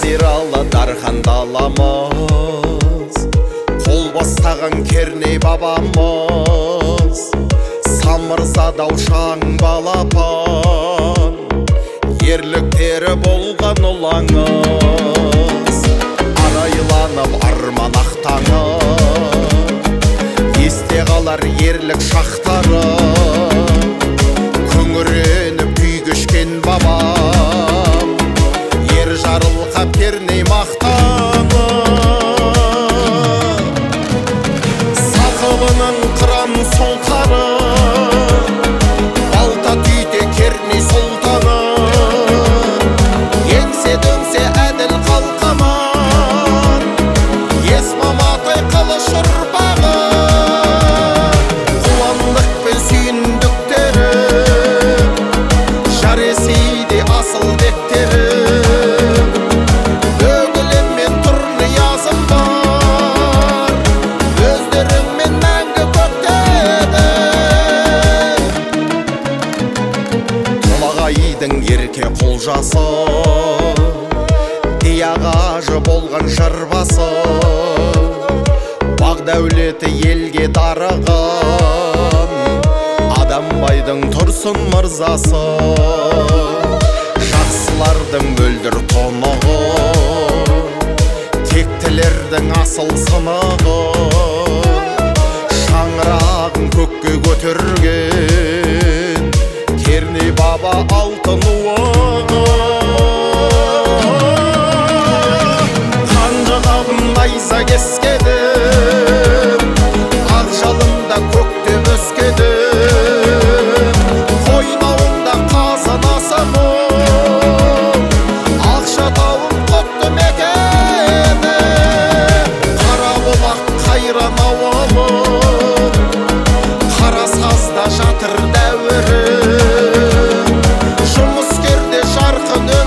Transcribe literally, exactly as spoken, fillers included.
сиралы дархан даламыз, қол бастаған керней бабамыз, самырза даушаң балапан, ерліктері болған ұлаңыз. Арайланып арман ақтаңып, есте қалар ерлік шақтары, күңіреніп күй кешкен бабам, ер жарылқап керней мақтанып. Сақылының қыран сұңқары, балта түйте керней сұлтаны, еңсе дөңсе әділ қалқаман, ес маматай қылыш ұрпағы. Құландық пен сүйіндіктері, жар есейде асыл беттері, бөгілеммен тұрны язым бар, өздеріңмен мәңгі көктеді. Толағайдың ерке құлжасы, диағажы болған жырбасы, бақ дәулеті елге дарыған, Адамбайдың тұрсын мырзасы, жақсылардың мөлдір тонығы, тектілердің асыл сынығы, шаңырағын көкке көтерген керней баба алтын уығы. Қанжығабын найза кескедім, ақ жалында көктем өскедім, қойнауында қазан асамын, ақша тауым құтты мекені, қара бұлақ қайран ауылым, қара сазда жатыр дәуірім, жұмыскерде жарқын